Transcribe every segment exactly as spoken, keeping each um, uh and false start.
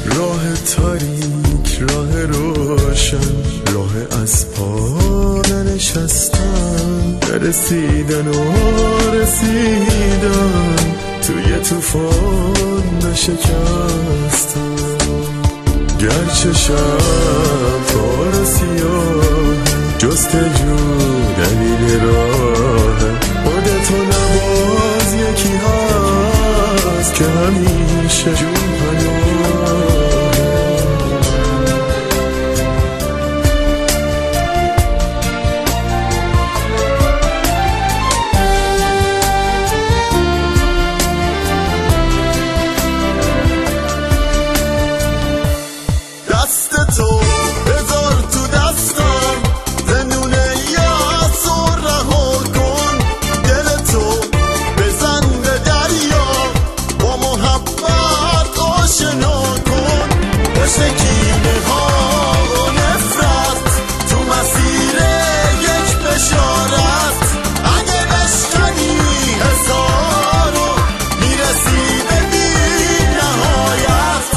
راه تاریک، راه روشن، راه از پا ننشستن، رسیدن و رسیدن، توی طوفان نشکستن. گرچه شب تار سیاه، جستجو دلیل راه، خودتو نباز یکی هست که همیشه جون پناه. دست تو بذار تو دستم، زنونه یأس و رها کن. دل تو بزن به دریا، با محبت آشنا کن. پشت کینه ها و نفرت، تو مسیر یک بشارت. اگه بشکنی هزارو، میرسی به بی نهایت.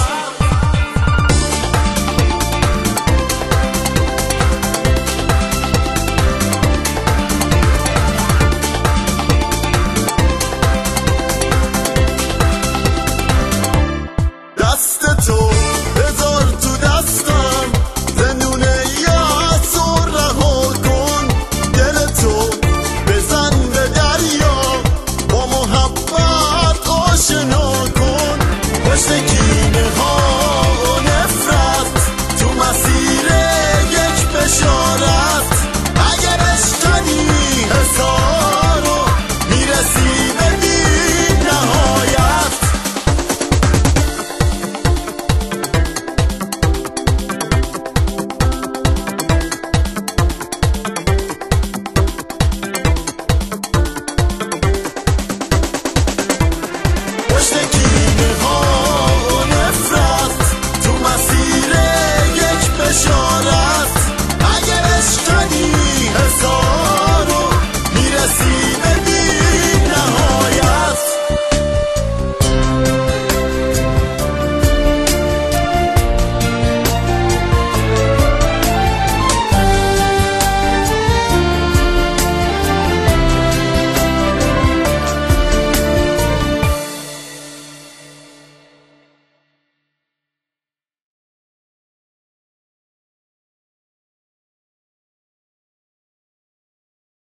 دست تو بذار تو دستم، زنونه یأس و رها کن. دل تو بزن به دریا، با محبت آشنا کن. پشت کینه ها و نفرت، تو مسیر یک بشارت. اگه بشکنی هزارو، میرسی به بی نهایت. پشت